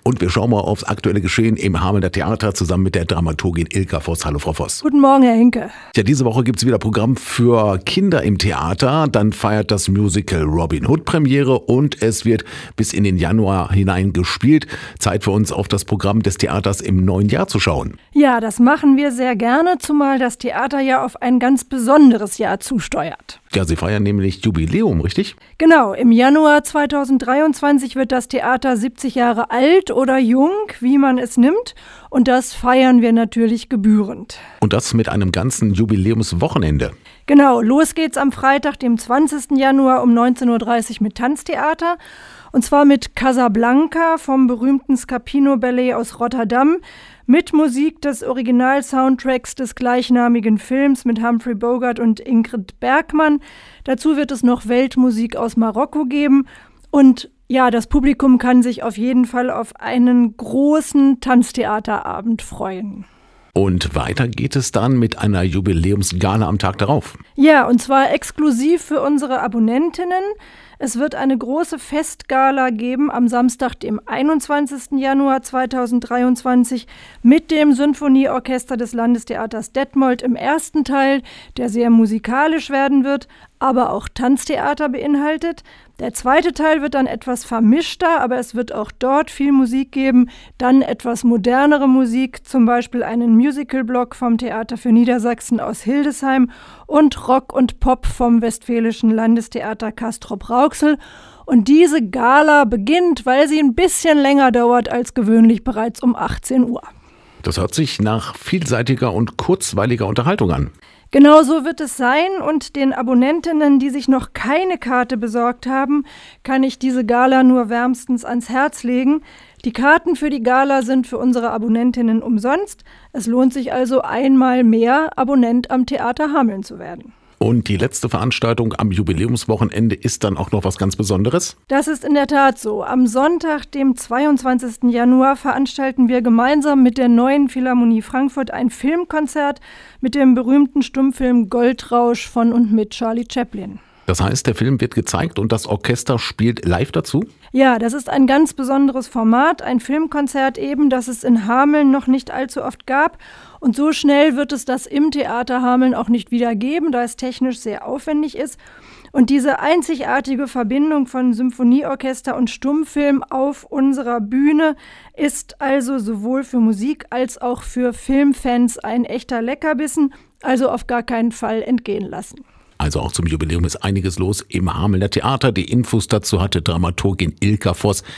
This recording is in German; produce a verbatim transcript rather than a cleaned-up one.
Und wir schauen mal aufs aktuelle Geschehen im Hamelner Theater zusammen mit der Dramaturgin Ilka Voss. Hallo Frau Voss. Guten Morgen, Herr Hinke. Ja, diese Woche gibt's wieder Programm für Kinder im Theater. Dann feiert das Musical Robin Hood Premiere und es wird bis in den Januar hinein gespielt. Zeit für uns, auf das Programm des Theaters im neuen Jahr zu schauen. Ja, das machen wir sehr gerne, zumal das Theater ja auf ein ganz besonderes Jahr zusteuert. Ja, Sie feiern nämlich Jubiläum, richtig? Genau, im Januar zweitausenddreiundzwanzig wird das Theater siebzig Jahre alt oder jung, wie man es nimmt. Und das feiern wir natürlich gebührend. Und das mit einem ganzen Jubiläumswochenende. Genau, los geht's am Freitag, dem zwanzigsten Januar um neunzehn Uhr dreißig mit Tanztheater. Und zwar mit Casablanca vom berühmten Scapino Ballet aus Rotterdam, mit Musik des Original-Soundtracks des gleichnamigen Films mit Humphrey Bogart und Ingrid Bergman. Dazu wird es noch Weltmusik aus Marokko geben. Und ja, das Publikum kann sich auf jeden Fall auf einen großen Tanztheaterabend freuen. Und weiter geht es dann mit einer Jubiläumsgala am Tag darauf. Ja, und zwar exklusiv für unsere Abonnentinnen. Es wird eine große Festgala geben am Samstag, dem einundzwanzigsten Januar zweitausenddreiundzwanzig mit dem Sinfonieorchester des Landestheaters Detmold im ersten Teil, der sehr musikalisch werden wird, aber auch Tanztheater beinhaltet. Der zweite Teil wird dann etwas vermischter, aber es wird auch dort viel Musik geben. Dann etwas modernere Musik, zum Beispiel einen Musical-Block vom Theater für Niedersachsen aus Hildesheim und Rock und Pop vom Westfälischen Landestheater Castrop-Rauxel. Und diese Gala beginnt, weil sie ein bisschen länger dauert als gewöhnlich, bereits um achtzehn Uhr. Das hört sich nach vielseitiger und kurzweiliger Unterhaltung an. Genau so wird es sein und den Abonnentinnen, die sich noch keine Karte besorgt haben, kann ich diese Gala nur wärmstens ans Herz legen. Die Karten für die Gala sind für unsere Abonnentinnen umsonst. Es lohnt sich also einmal mehr, Abonnent am Theater Hameln zu werden. Und die letzte Veranstaltung am Jubiläumswochenende ist dann auch noch was ganz Besonderes? Das ist in der Tat so. Am Sonntag, dem zweiundzwanzigsten Januar, veranstalten wir gemeinsam mit der Neuen Philharmonie Frankfurt ein Filmkonzert mit dem berühmten Stummfilm Goldrausch von und mit Charlie Chaplin. Das heißt, der Film wird gezeigt und das Orchester spielt live dazu? Ja, das ist ein ganz besonderes Format, ein Filmkonzert eben, das es in Hameln noch nicht allzu oft gab. Und so schnell wird es das im Theater Hameln auch nicht wieder geben, da es technisch sehr aufwendig ist. Und diese einzigartige Verbindung von Symphonieorchester und Stummfilm auf unserer Bühne ist also sowohl für Musik als auch für Filmfans ein echter Leckerbissen, also auf gar keinen Fall entgehen lassen. Also auch zum Jubiläum ist einiges los im Hamelner Theater. Die Infos dazu hatte Dramaturgin Ilka Voss.